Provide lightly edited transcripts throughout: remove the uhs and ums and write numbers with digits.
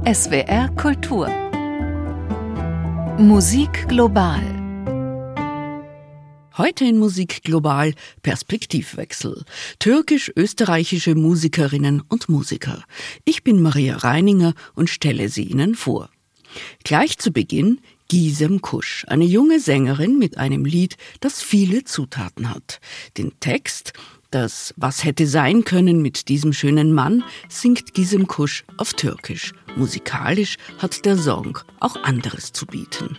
SWR Kultur Musik global. Heute in Musik global Perspektivwechsel. Türkisch-österreichische Musikerinnen und Musiker. Ich bin Maria Reininger und stelle sie Ihnen vor. Gleich zu Beginn Gizem Kuş, eine junge Sängerin mit einem Lied, das viele Zutaten hat. Den Text, das Was hätte sein können mit diesem schönen Mann, singt Gizem Kuş auf Türkisch. Musikalisch hat der Song auch anderes zu bieten.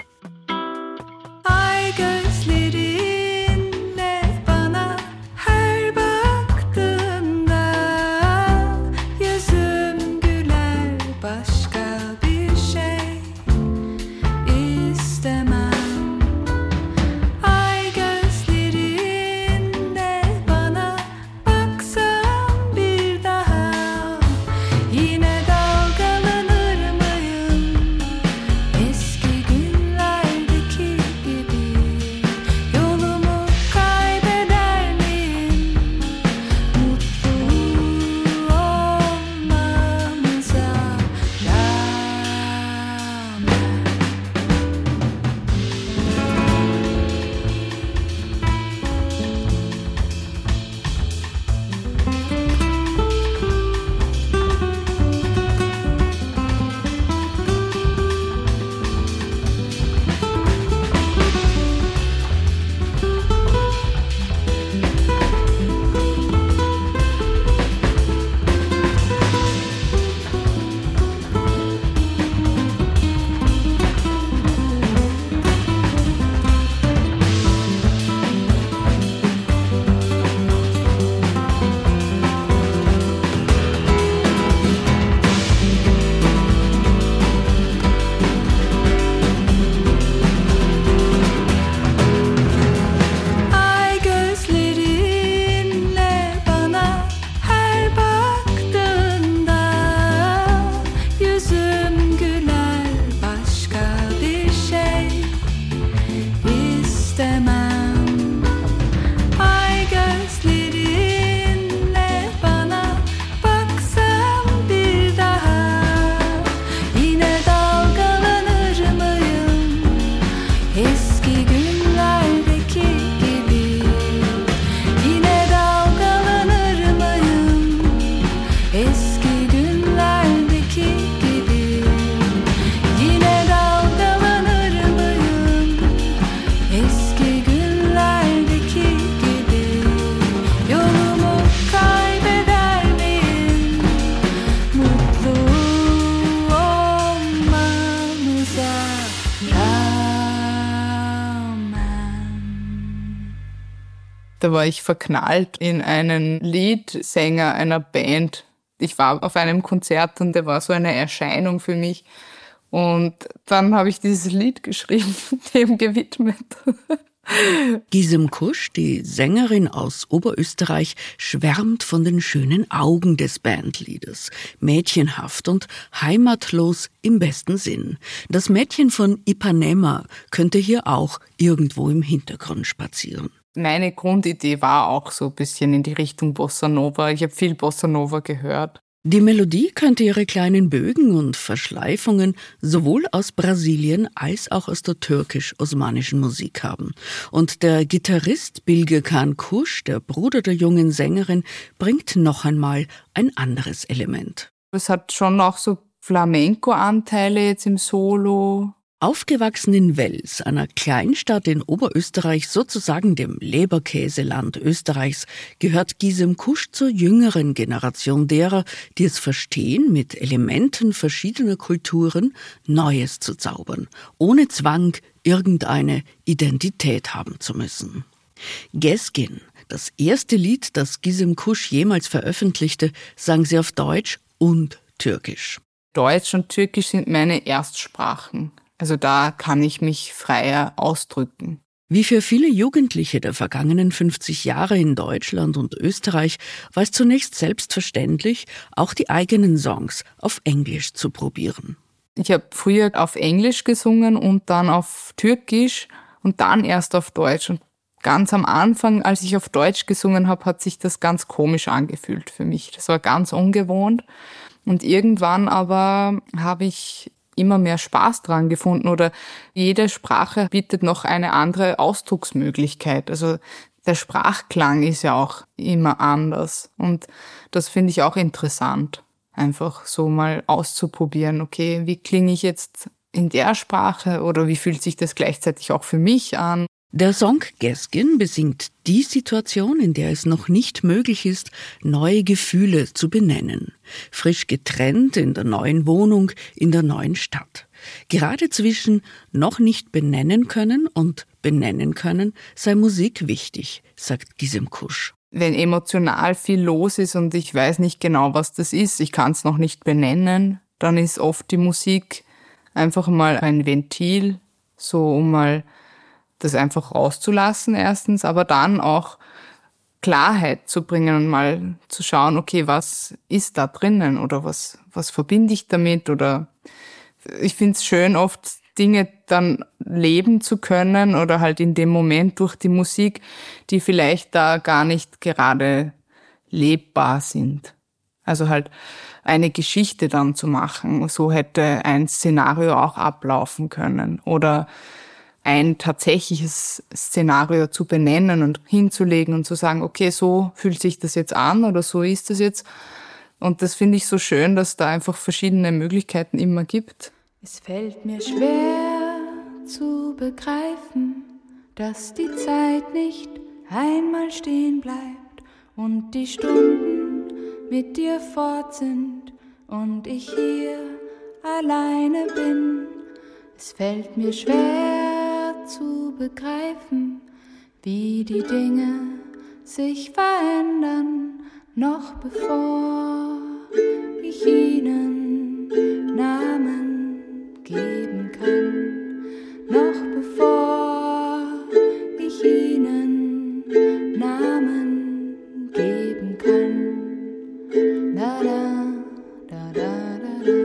Da war ich verknallt in einen Leadsänger einer Band. Ich war auf einem Konzert und der war so eine Erscheinung für mich. Und dann habe ich dieses Lied geschrieben, dem gewidmet. Gizem Kuş, die Sängerin aus Oberösterreich, schwärmt von den schönen Augen des Bandleaders. Mädchenhaft und heimatlos im besten Sinn. Das Mädchen von Ipanema könnte hier auch irgendwo im Hintergrund spazieren. Meine Grundidee war auch so ein bisschen in die Richtung Bossa Nova. Ich habe viel Bossa Nova gehört. Die Melodie könnte ihre kleinen Bögen und Verschleifungen sowohl aus Brasilien als auch aus der türkisch-osmanischen Musik haben. Und der Gitarrist Bilgekan Kuş, der Bruder der jungen Sängerin, bringt noch einmal ein anderes Element. Es hat schon auch so Flamenco-Anteile jetzt im Solo. Aufgewachsen in Wels, einer Kleinstadt in Oberösterreich, sozusagen dem Leberkäseland Österreichs, gehört Gizem Kuş zur jüngeren Generation derer, die es verstehen, mit Elementen verschiedener Kulturen Neues zu zaubern, ohne Zwang irgendeine Identität haben zu müssen. Gezgin, das erste Lied, das Gizem Kuş jemals veröffentlichte, sang sie auf Deutsch und Türkisch. Deutsch und Türkisch sind meine Erstsprachen. Also da kann ich mich freier ausdrücken. Wie für viele Jugendliche der vergangenen 50 Jahre in Deutschland und Österreich war es zunächst selbstverständlich, auch die eigenen Songs auf Englisch zu probieren. Ich habe früher auf Englisch gesungen und dann auf Türkisch und dann erst auf Deutsch. Und Ganz am Anfang, als ich auf Deutsch gesungen habe, hat sich das ganz komisch angefühlt für mich. Das war ganz ungewohnt. Und irgendwann aber habe ich immer mehr Spaß dran gefunden, oder jede Sprache bietet noch eine andere Ausdrucksmöglichkeit. Also der Sprachklang ist ja auch immer anders. Und das finde ich auch interessant, einfach so mal auszuprobieren. Okay, wie klinge ich jetzt in der Sprache oder wie fühlt sich das gleichzeitig auch für mich an? Der Song Gäskin besingt die Situation, in der es noch nicht möglich ist, neue Gefühle zu benennen. Frisch getrennt in der neuen Wohnung, in der neuen Stadt. Gerade zwischen noch nicht benennen können und benennen können sei Musik wichtig, sagt Gizem Kusch. Wenn emotional viel los ist und ich weiß nicht genau, was das ist, ich kann es noch nicht benennen, dann ist oft die Musik einfach mal ein Ventil, so um mal das einfach rauszulassen erstens, aber dann auch Klarheit zu bringen und mal zu schauen, okay, was ist da drinnen oder was verbinde ich damit, oder ich finde es schön, oft Dinge dann leben zu können oder halt in dem Moment durch die Musik, die vielleicht da gar nicht gerade lebbar sind. Also halt eine Geschichte dann zu machen, so hätte ein Szenario auch ablaufen können, oder ein tatsächliches Szenario zu benennen und hinzulegen und zu sagen, okay, so fühlt sich das jetzt an oder so ist das jetzt. Und das finde ich so schön, dass da einfach verschiedene Möglichkeiten immer gibt. Es fällt mir schwer zu begreifen, dass die Zeit nicht einmal stehen bleibt und die Stunden mit dir fort sind und ich hier alleine bin. Es fällt mir schwer zu begreifen, wie die Dinge sich verändern, noch bevor ich ihnen Namen geben kann, noch bevor ich ihnen Namen geben kann. Da da da da da da.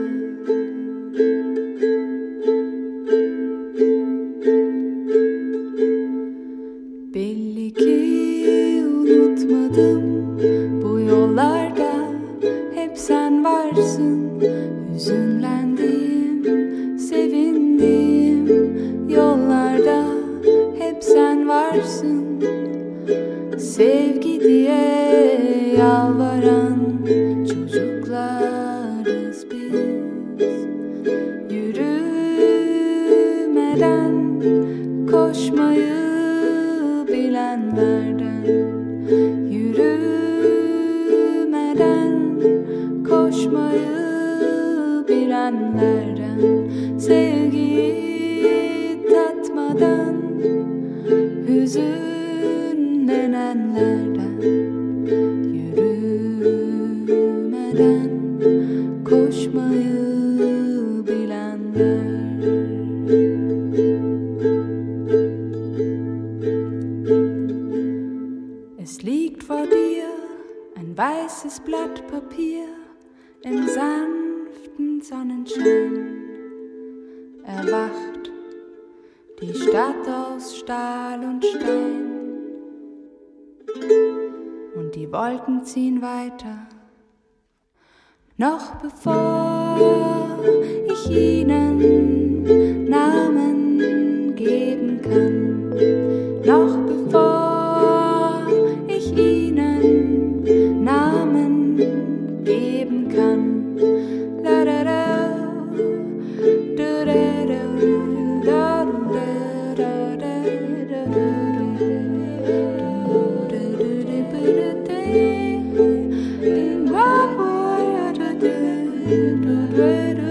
Belli ki unutmadım bu yollarda, hep sen varsın. Hüzünlendiğim, sevindiğim yollarda hep sen varsın. Sevgi diye yalvaran çocuklarız biz. Yürümeden koşmayı bilenlerden, yürümeden koşmayı bilenlerden, sevgiyi tatmadan hüzünlenenlerden, yürümeden koşmayı bilenler. Es liegt vor dir ein weißes Blatt Papier im sanften Sonnenschein. Erwacht die Stadt aus Stahl und Stein. Und die Wolken ziehen weiter, noch bevor ich ihnen Namen geben kann, noch bevor ich ihnen Namen geben kann. Da da da, da da da, da da da, da da da.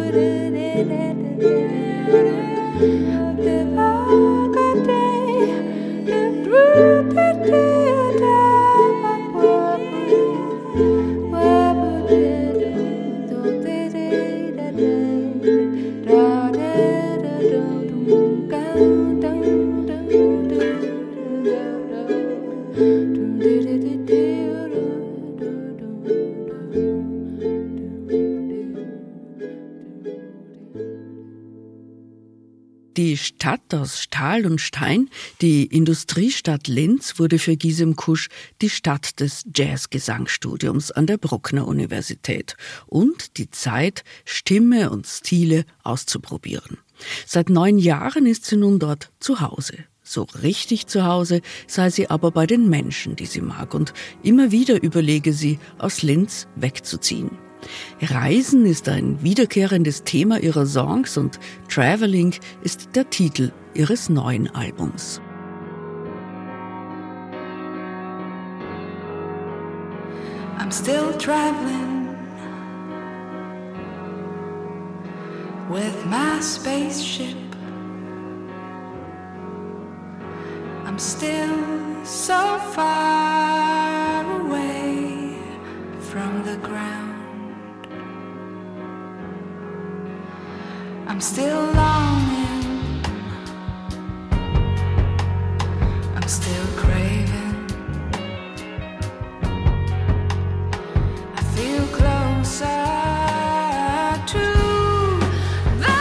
Die Stadt aus Stahl und Stein, die Industriestadt Linz, wurde für Gisem Kusch die Stadt des Jazzgesangsstudiums an der Bruckner Universität und die Zeit, Stimme und Stile auszuprobieren. Seit 9 Jahren ist sie nun dort zu Hause. So richtig zu Hause sei sie aber bei den Menschen, die sie mag, und immer wieder überlege sie, aus Linz wegzuziehen. Reisen ist ein wiederkehrendes Thema ihrer Songs und Traveling ist der Titel ihres neuen Albums. I'm still traveling with my spaceship. I'm still so far away from the ground. I'm still longing, I'm still craving, I feel closer to the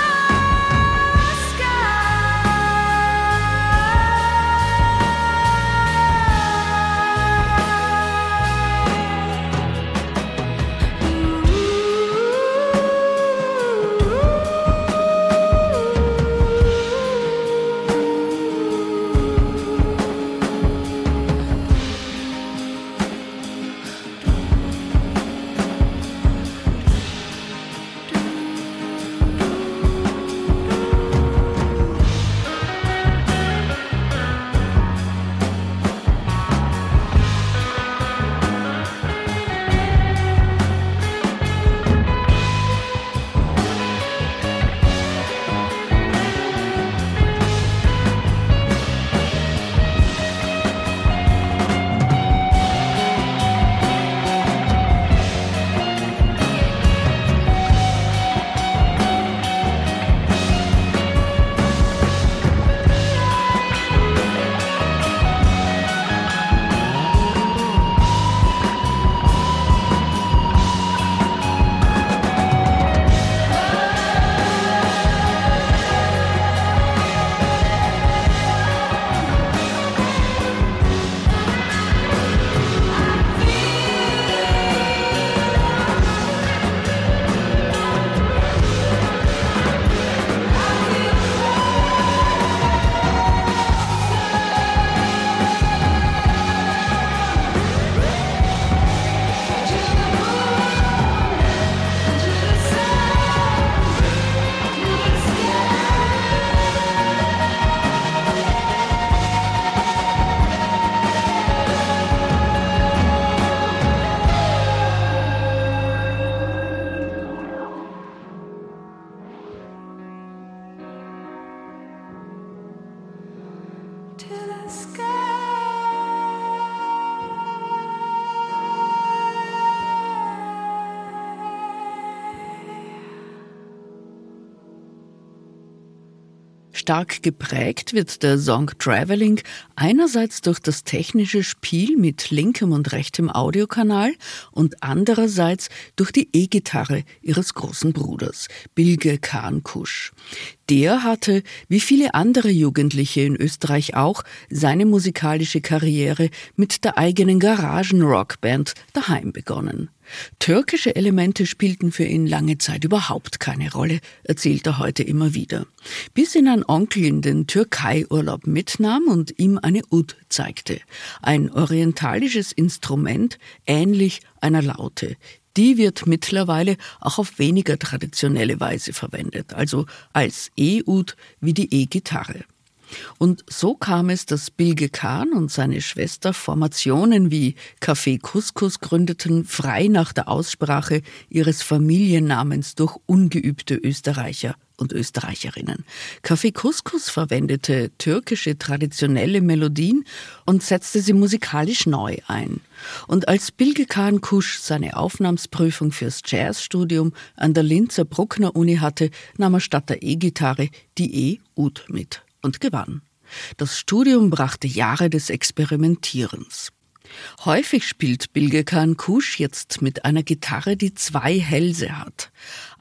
Stark geprägt wird der Song Traveling einerseits durch das technische Spiel mit linkem und rechtem Audiokanal und andererseits durch die E-Gitarre ihres großen Bruders, Bilge Khan Kusch. Der hatte, wie viele andere Jugendliche in Österreich auch, seine musikalische Karriere mit der eigenen Garagen-Rockband daheim begonnen. Türkische Elemente spielten für ihn lange Zeit überhaupt keine Rolle, erzählt er heute immer wieder. Bis ihn ein Onkel in den Türkei-Urlaub mitnahm und ihm eine Ud zeigte. Ein orientalisches Instrument, ähnlich einer Laute. Die wird mittlerweile auch auf weniger traditionelle Weise verwendet, also als E-Ud wie die E-Gitarre. Und so kam es, dass Bilge Khan und seine Schwester Formationen wie Café Couscous gründeten, frei nach der Aussprache ihres Familiennamens durch ungeübte Österreicher und Österreicherinnen. Café Couscous verwendete türkische traditionelle Melodien und setzte sie musikalisch neu ein. Und als Bilge Khan Kusch seine Aufnahmsprüfung fürs Jazzstudium an der Linzer Bruckner Uni hatte, nahm er statt der E-Gitarre die E-Ud mit und gewann. Das Studium brachte Jahre des Experimentierens. Häufig spielt Bilge Khan Kusch jetzt mit einer Gitarre, die 2 Hälse hat.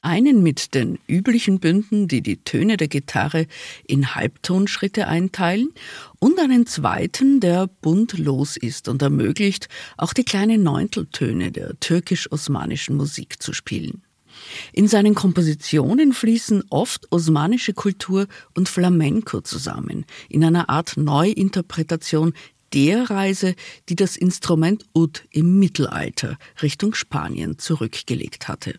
Einen mit den üblichen Bünden, die die Töne der Gitarre in Halbtonschritte einteilen, und einen zweiten, der buntlos ist und ermöglicht, auch die kleinen Neunteltöne der türkisch-osmanischen Musik zu spielen. In seinen Kompositionen fließen oft osmanische Kultur und Flamenco zusammen, in einer Art Neuinterpretation der Reise, die das Instrument Ud im Mittelalter Richtung Spanien zurückgelegt hatte.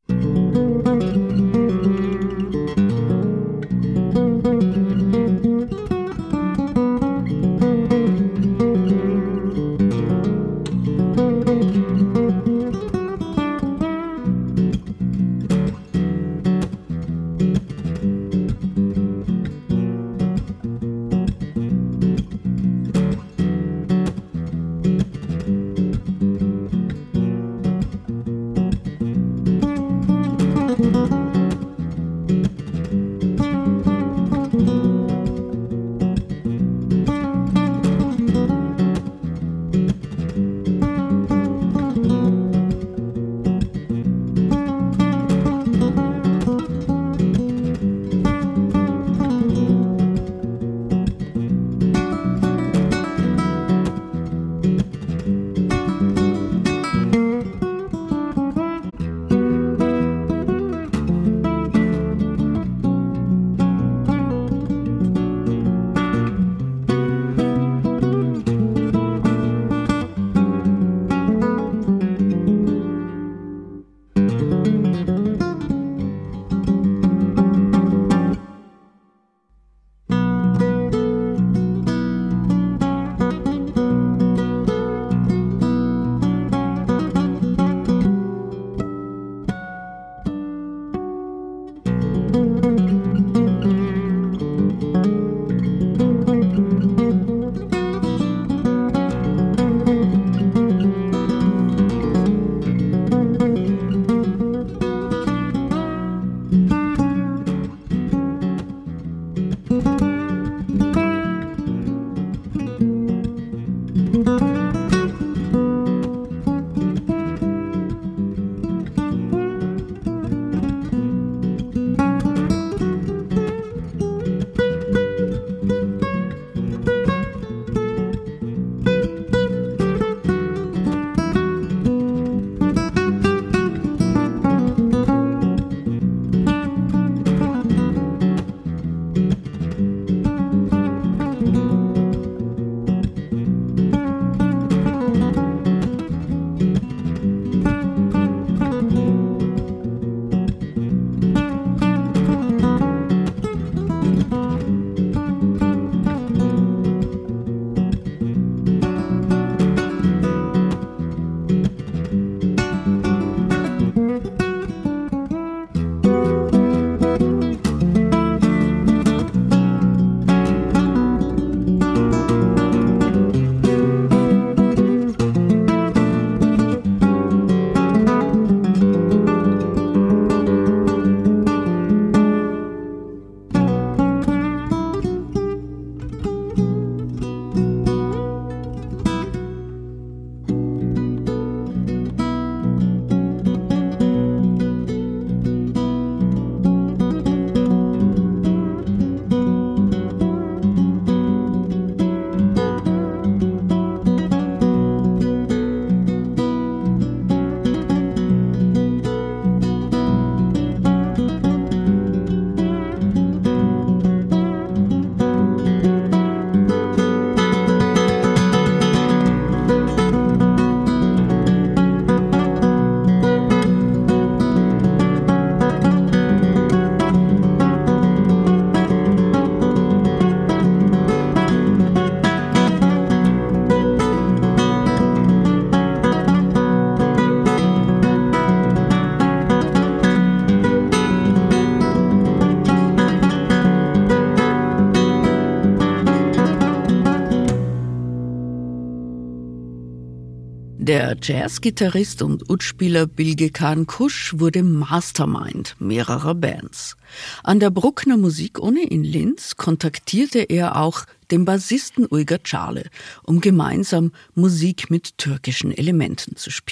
Der Jazzgitarrist und Udspieler Bilge Khan Kusch wurde Mastermind mehrerer Bands. An der Bruckner Musikuni in Linz kontaktierte er auch den Bassisten Uygar Çağlı, um gemeinsam Musik mit türkischen Elementen zu spielen.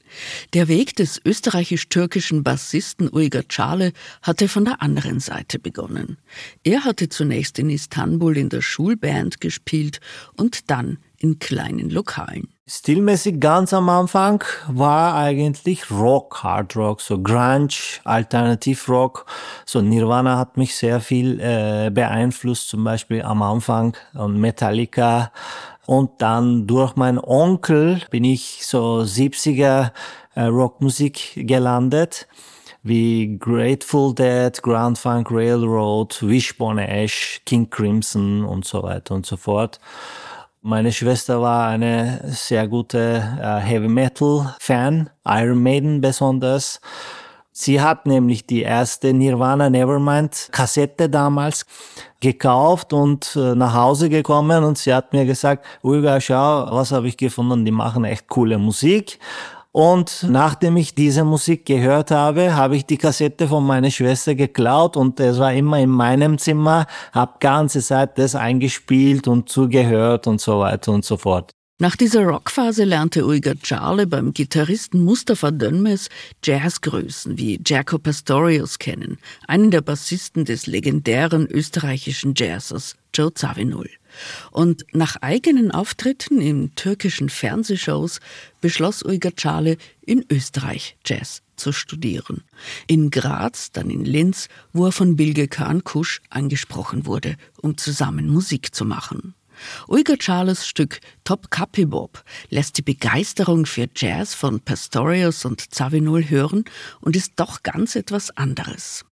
Der Weg des österreichisch-türkischen Bassisten Uygar Çağlı hatte von der anderen Seite begonnen. Er hatte zunächst in Istanbul in der Schulband gespielt und dann in kleinen Lokalen. Stilmäßig ganz am Anfang war eigentlich Rock, Hard Rock, so Grunge, Alternativrock. So Nirvana hat mich sehr viel beeinflusst, zum Beispiel am Anfang, und Metallica. Und dann durch meinen Onkel bin ich so 70er Rockmusik gelandet, wie Grateful Dead, Grand Funk Railroad, Wishbone Ash, King Crimson und so weiter und so fort. Meine Schwester war eine sehr gute Heavy-Metal-Fan, Iron Maiden besonders. Sie hat nämlich die erste Nirvana Nevermind-Kassette damals gekauft und nach Hause gekommen und sie hat mir gesagt, Uygar, schau, was habe ich gefunden, die machen echt coole Musik. Und nachdem ich diese Musik gehört habe, habe ich die Kassette von meiner Schwester geklaut und es war immer in meinem Zimmer, habe ganze Zeit das eingespielt und zugehört und so weiter und so fort. Nach dieser Rockphase lernte Uygar Çağlı beim Gitarristen Mustafa Dönmez Jazzgrößen wie Jaco Pastorius kennen, einen der Bassisten des legendären österreichischen Jazzers Joe Zawinul. Und nach eigenen Auftritten in türkischen Fernsehshows beschloss Uygar Çağlı, in Österreich Jazz zu studieren. In Graz, dann in Linz, wo er von Bilge Kağan Kuş angesprochen wurde, um zusammen Musik zu machen. Uygar Çağlı's Stück Topkapi Bob lässt die Begeisterung für Jazz von Pastorius und Zawinul hören und ist doch ganz etwas anderes.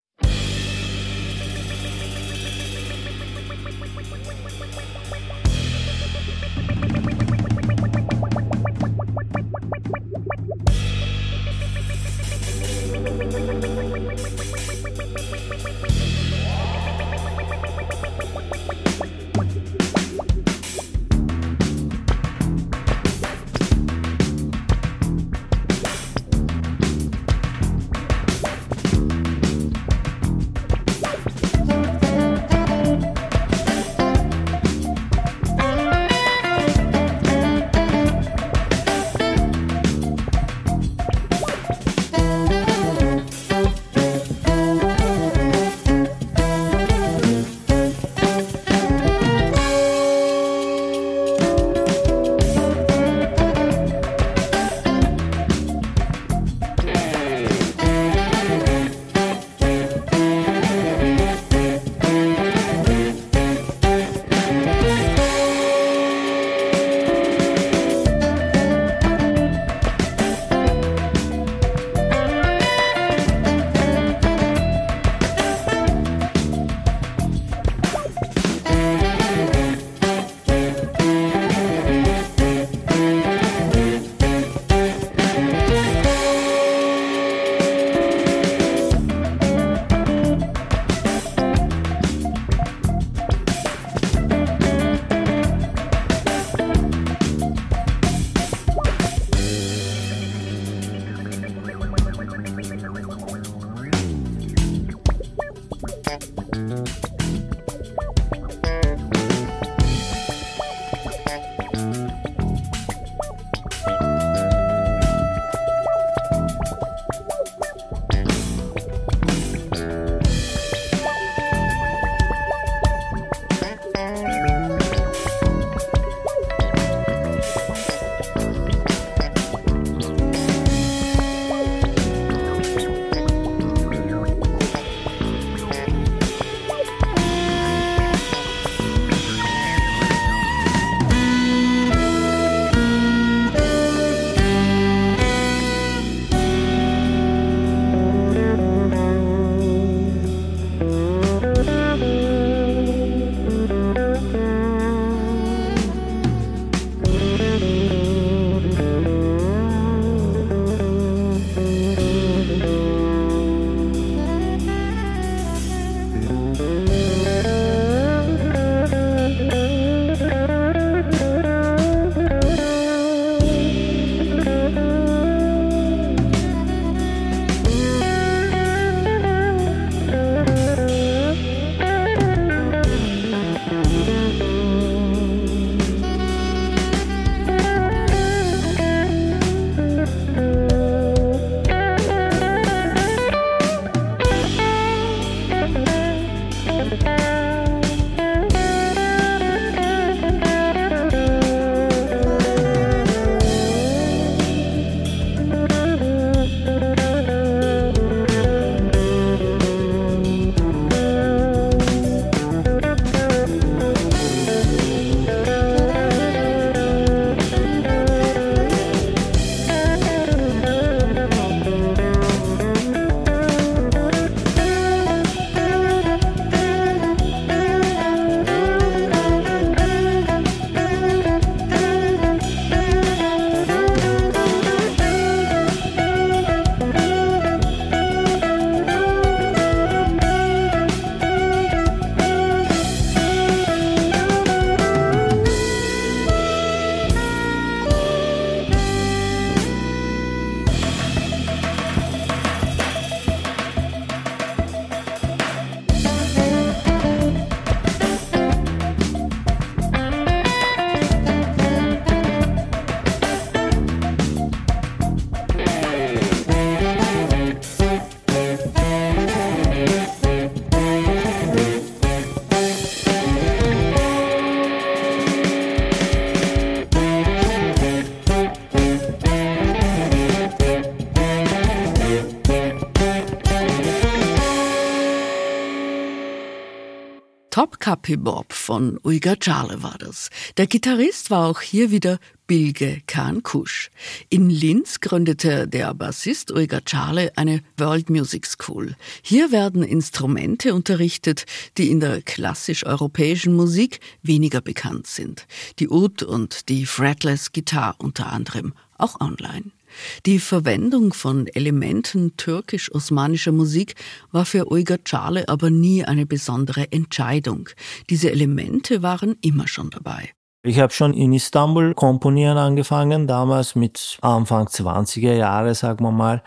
Topkapi Bob von Uygar Çağlı war das. Der Gitarrist war auch hier wieder Bilge Kağan Kuş. In Linz gründete der Bassist Uygar Çağlı eine World Music School. Hier werden Instrumente unterrichtet, die in der klassisch-europäischen Musik weniger bekannt sind. Die Ud und die Fretless Gitarre unter anderem, auch online. Die Verwendung von Elementen türkisch-osmanischer Musik war für Uygar Çağlı aber nie eine besondere Entscheidung. Diese Elemente waren immer schon dabei. Ich habe schon in Istanbul komponieren angefangen, damals mit Anfang 20er Jahre, sagen wir mal.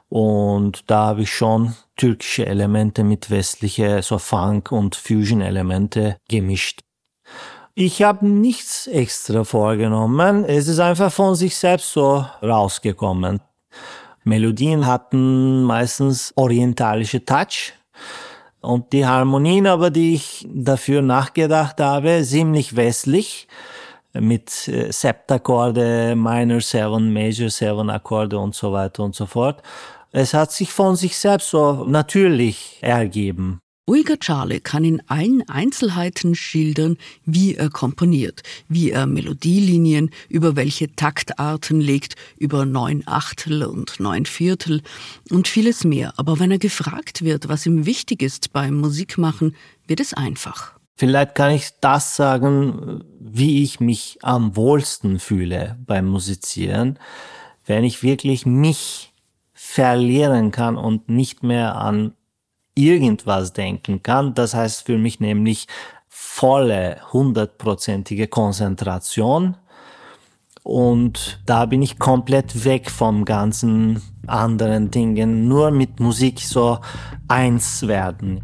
Und da habe ich schon türkische Elemente mit westliche, so Funk- und Fusion-Elemente gemischt. Ich habe nichts extra vorgenommen. Es ist einfach von sich selbst so rausgekommen. Melodien hatten meistens orientalische Touch. Und die Harmonien aber, die ich dafür nachgedacht habe, ziemlich westlich. Mit Septakkorde, Minor 7, Major 7 Akkorde und so weiter und so fort. Es hat sich von sich selbst so natürlich ergeben. Uygar Çağlı kann in allen Einzelheiten schildern, wie er komponiert, wie er Melodielinien über welche Taktarten legt, über 9/8 und 9/4 und vieles mehr. Aber wenn er gefragt wird, was ihm wichtig ist beim Musikmachen, wird es einfach. Vielleicht kann ich das sagen, wie ich mich am wohlsten fühle beim Musizieren, wenn ich wirklich mich verlieren kann und nicht mehr an irgendwas denken kann. Das heißt für mich nämlich volle, 100%ige Konzentration. Und da bin ich komplett weg vom ganzen anderen Dingen. Nur mit Musik so eins werden.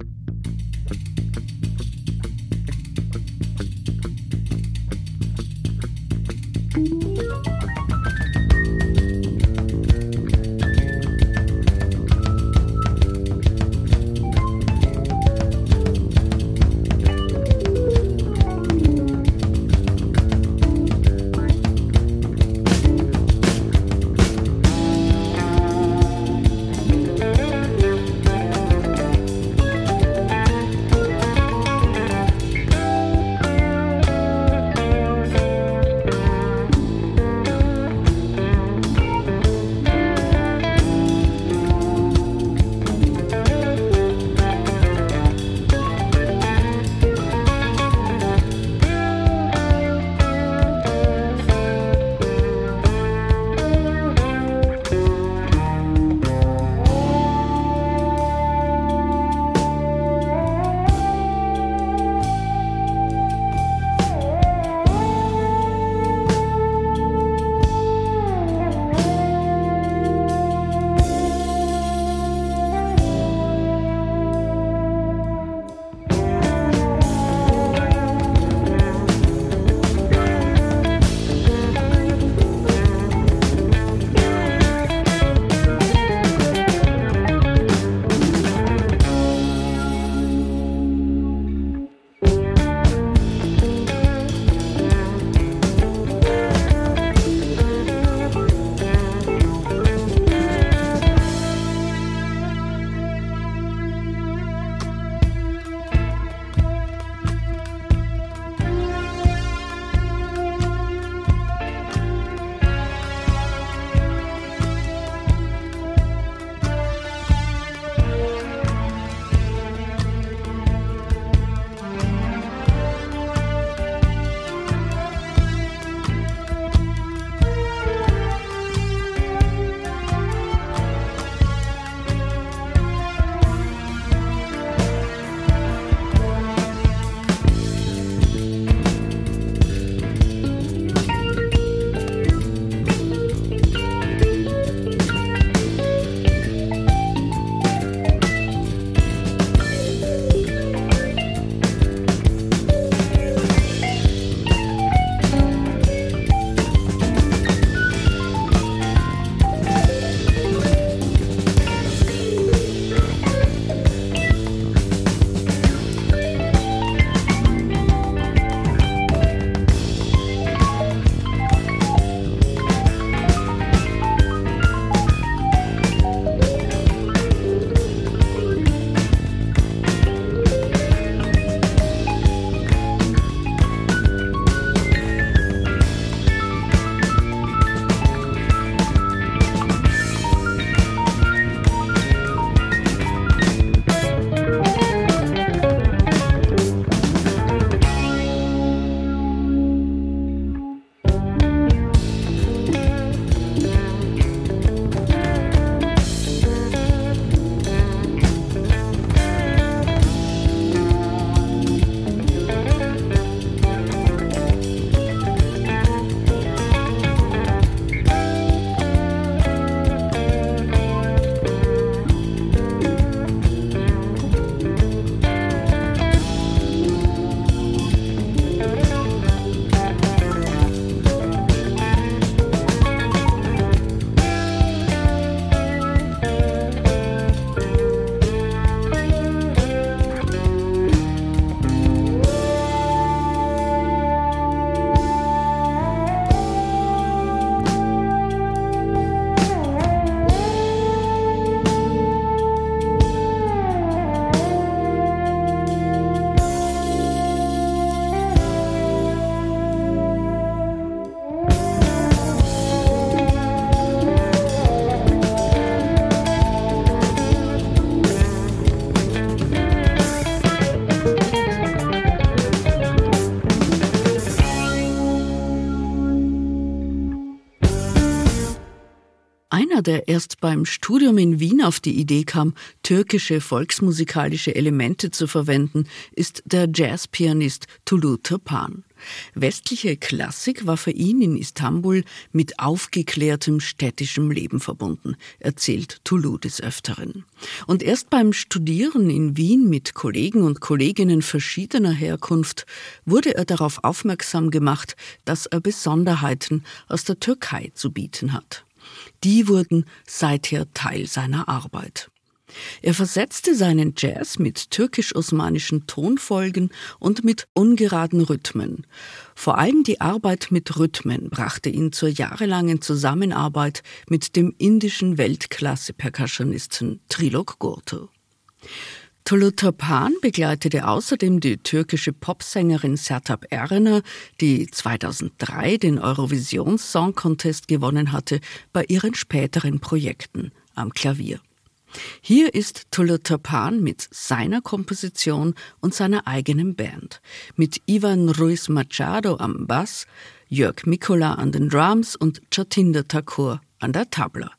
Jener, der erst beim Studium in Wien auf die Idee kam, türkische volksmusikalische Elemente zu verwenden, ist der Jazzpianist Turgut Türpan. Westliche Klassik war für ihn in Istanbul mit aufgeklärtem städtischem Leben verbunden, erzählt Turgut des Öfteren. Und erst beim Studieren in Wien mit Kollegen und Kolleginnen verschiedener Herkunft wurde er darauf aufmerksam gemacht, dass er Besonderheiten aus der Türkei zu bieten hat. Die wurden seither Teil seiner Arbeit. Er versetzte seinen Jazz mit türkisch-osmanischen Tonfolgen und mit ungeraden Rhythmen. Vor allem die Arbeit mit Rhythmen brachte ihn zur jahrelangen Zusammenarbeit mit dem indischen Weltklasse-Percussionisten Trilok Gurtu. Turgut Türpan begleitete außerdem die türkische Popsängerin Sertab Erener, die 2003 den Eurovision Song Contest gewonnen hatte, bei ihren späteren Projekten am Klavier. Hier ist Turgut Türpan mit seiner Komposition und seiner eigenen Band, mit Ivan Ruiz Machado am Bass, Jörg Mikula an den Drums und Jatinder Thakur an der Tabla.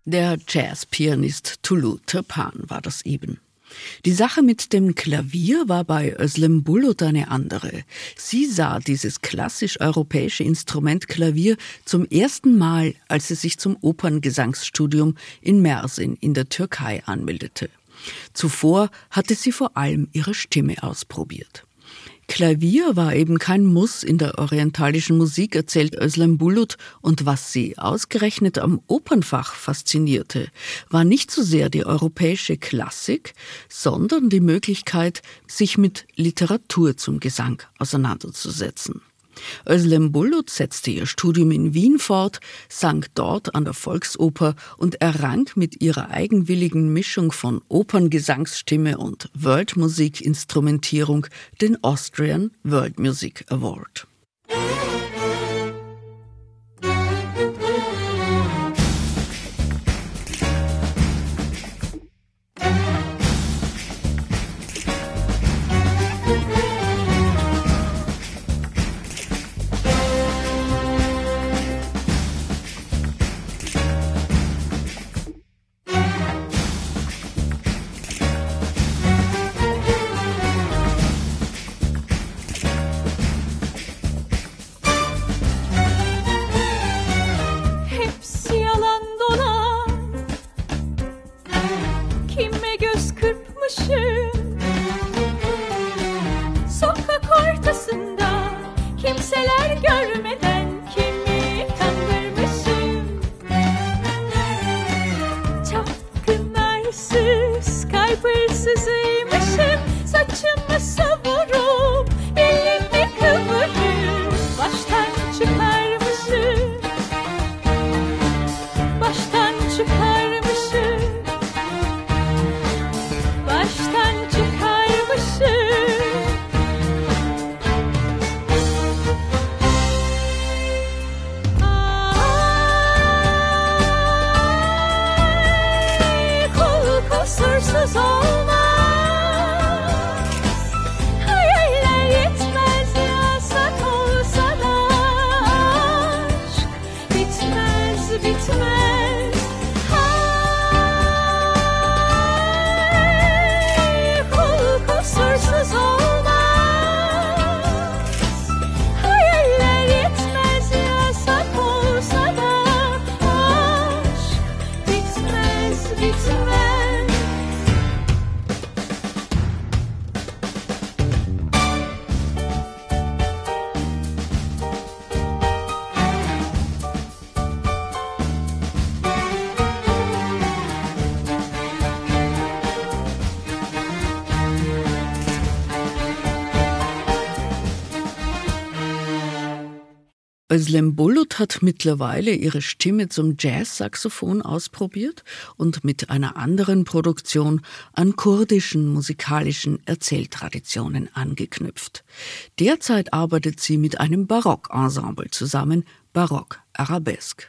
Der Jazzpianist Tulu Türpan war das eben. Die Sache mit dem Klavier war bei Özlem Bulut eine andere. Sie sah dieses klassisch-europäische Instrument Klavier zum ersten Mal, als sie sich zum Operngesangsstudium in Mersin in der Türkei anmeldete. Zuvor hatte sie vor allem ihre Stimme ausprobiert. Klavier war eben kein Muss in der orientalischen Musik, erzählt Özlem Bulut, und was sie ausgerechnet am Opernfach faszinierte, war nicht so sehr die europäische Klassik, sondern die Möglichkeit, sich mit Literatur zum Gesang auseinanderzusetzen. Özlem Bulut setzte ihr Studium in Wien fort, sang dort an der Volksoper und errang mit ihrer eigenwilligen Mischung von Operngesangsstimme und Worldmusik-Instrumentierung den Austrian World Music Award. Özlem Bulut hat mittlerweile ihre Stimme zum Jazzsaxophon ausprobiert und mit einer anderen Produktion an kurdischen musikalischen Erzähltraditionen angeknüpft. Derzeit arbeitet sie mit einem Barockensemble zusammen, Barock Arabesque.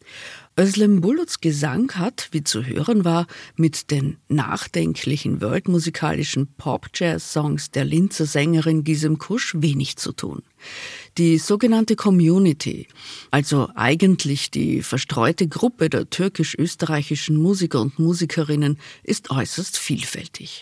Özlem Buluts Gesang hat, wie zu hören war, mit den nachdenklichen worldmusikalischen Pop-Jazz-Songs der Linzer Sängerin Gizem Kush wenig zu tun. Die sogenannte Community, also eigentlich die verstreute Gruppe der türkisch-österreichischen Musiker und Musikerinnen, ist äußerst vielfältig.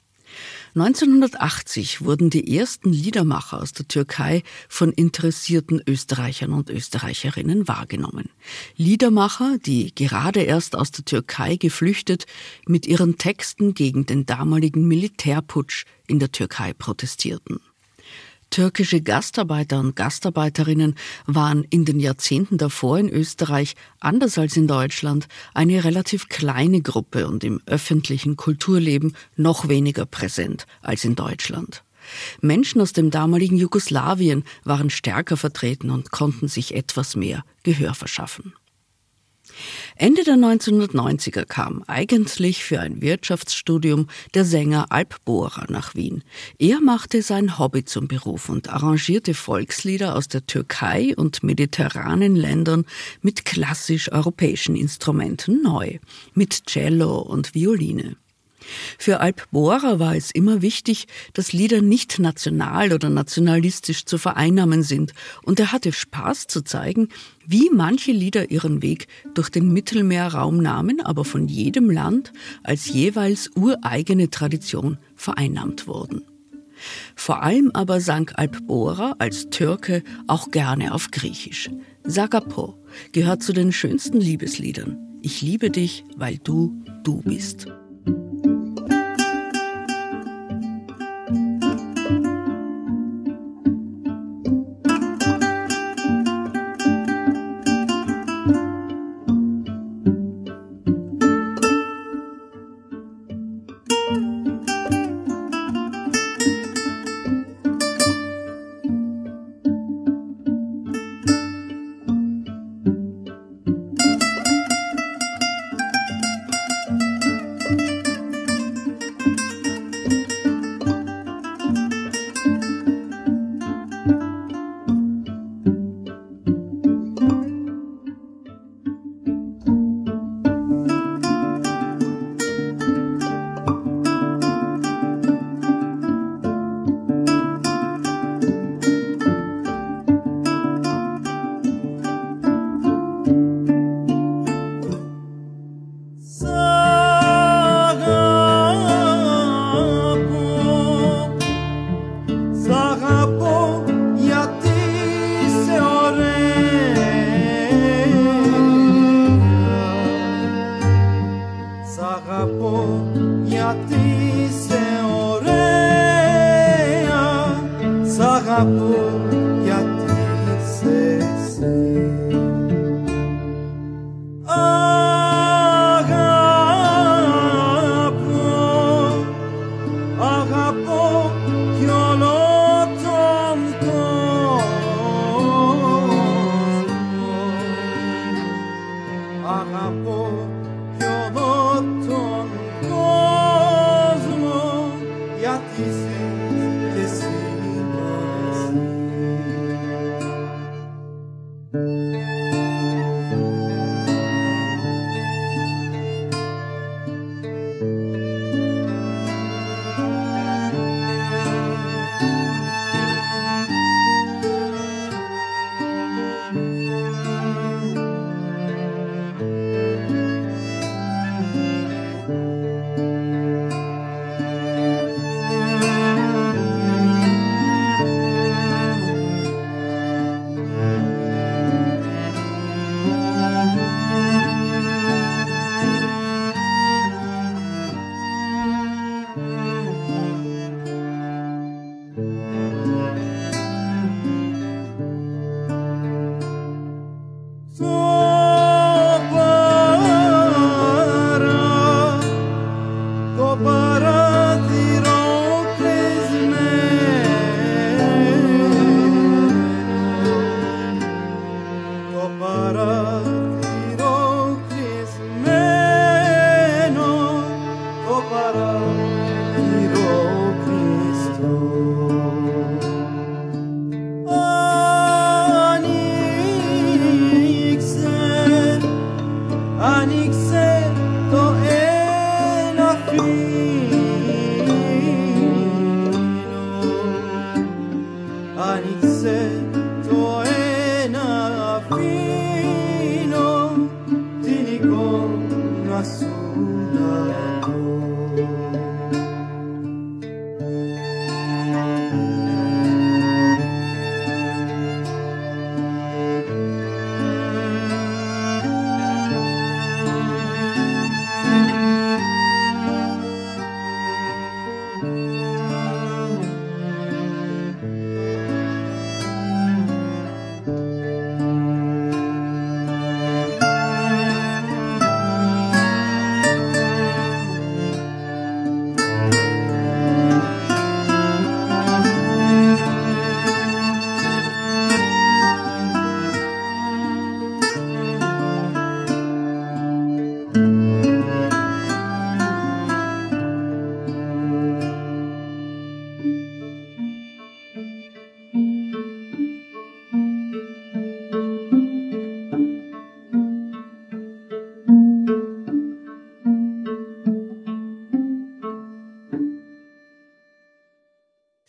1980 wurden die ersten Liedermacher aus der Türkei von interessierten Österreichern und Österreicherinnen wahrgenommen. Liedermacher, die gerade erst aus der Türkei geflüchtet, mit ihren Texten gegen den damaligen Militärputsch in der Türkei protestierten. Türkische Gastarbeiter und Gastarbeiterinnen waren in den Jahrzehnten davor in Österreich, anders als in Deutschland, eine relativ kleine Gruppe und im öffentlichen Kulturleben noch weniger präsent als in Deutschland. Menschen aus dem damaligen Jugoslawien waren stärker vertreten und konnten sich etwas mehr Gehör verschaffen. Ende der 1990er kam eigentlich für ein Wirtschaftsstudium der Sänger Alp Bohrer nach Wien. Er machte sein Hobby zum Beruf und arrangierte Volkslieder aus der Türkei und mediterranen Ländern mit klassisch-europäischen Instrumenten neu, mit Cello und Violine. Für Alp Bohrer war es immer wichtig, dass Lieder nicht national oder nationalistisch zu vereinnahmen sind. Und er hatte Spaß zu zeigen, wie manche Lieder ihren Weg durch den Mittelmeerraum nahmen, aber von jedem Land als jeweils ureigene Tradition vereinnahmt wurden. Vor allem aber sang Alp Bohrer als Türke auch gerne auf Griechisch. Sagapo gehört zu den schönsten Liebesliedern. Ich liebe dich, weil du bist.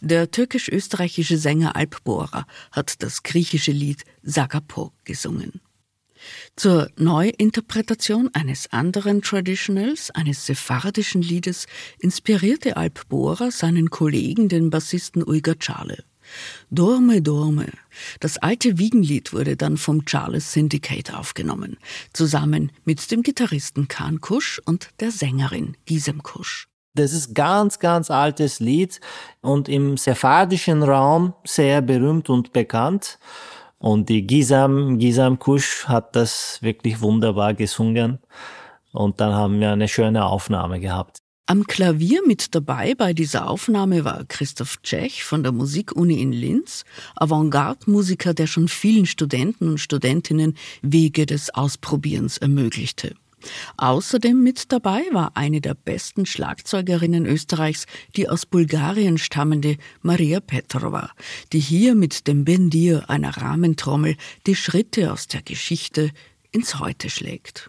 Der türkisch-österreichische Sänger Alp Bora hat das griechische Lied Sagapo gesungen. Zur Neuinterpretation eines anderen Traditionals, eines sephardischen Liedes, inspirierte Alp Bora seinen Kollegen, den Bassisten Uygar Çağlı. Dorme, Dorme. Das alte Wiegenlied wurde dann vom Charles Syndicate aufgenommen, zusammen mit dem Gitarristen Kaan Kuş und der Sängerin Gizem Kuş. Das ist ganz, ganz altes Lied und im sephardischen Raum sehr berühmt und bekannt. Und die Gizem Kuş hat das wirklich wunderbar gesungen. Und dann haben wir eine schöne Aufnahme gehabt. Am Klavier mit dabei bei dieser Aufnahme war Christoph Tschech von der Musikuni in Linz, Avantgarde-Musiker, der schon vielen Studenten und Studentinnen Wege des Ausprobierens ermöglichte. Außerdem mit dabei war eine der besten Schlagzeugerinnen Österreichs, die aus Bulgarien stammende Maria Petrova, die hier mit dem Bendir, einer Rahmentrommel, die Schritte aus der Geschichte ins Heute schlägt.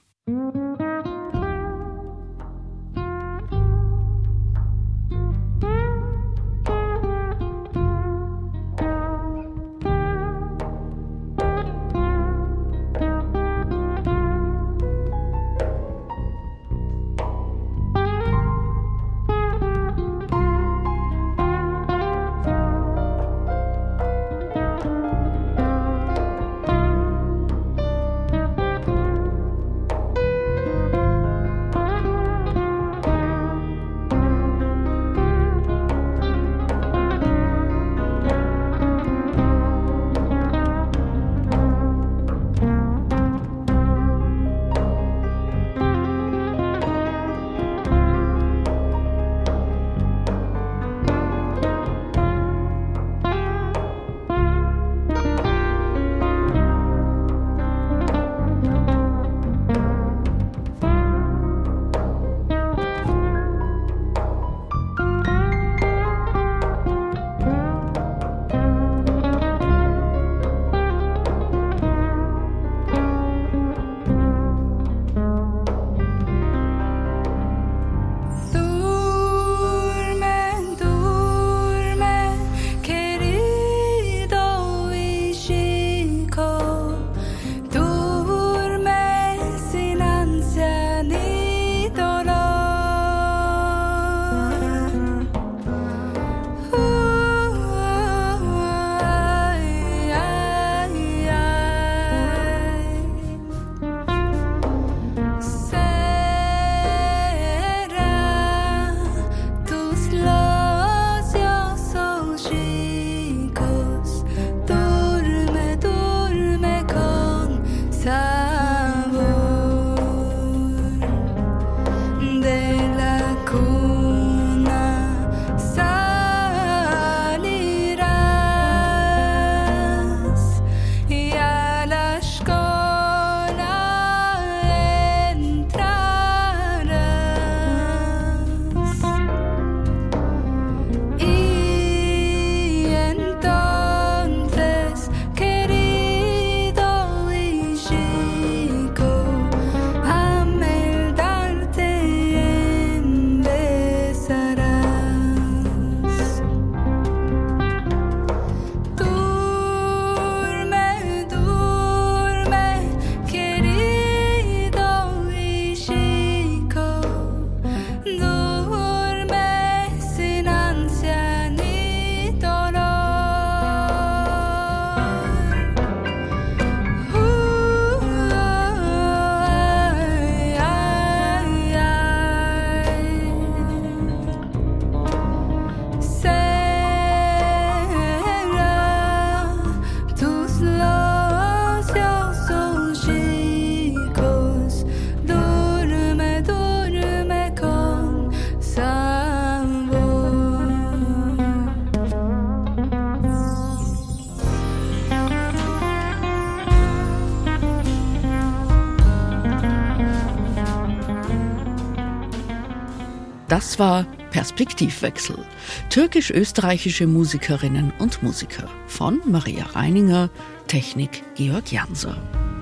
Das war Perspektivwechsel. Türkisch-österreichische Musikerinnen und Musiker von Maria Reininger, Technik Georg Janser.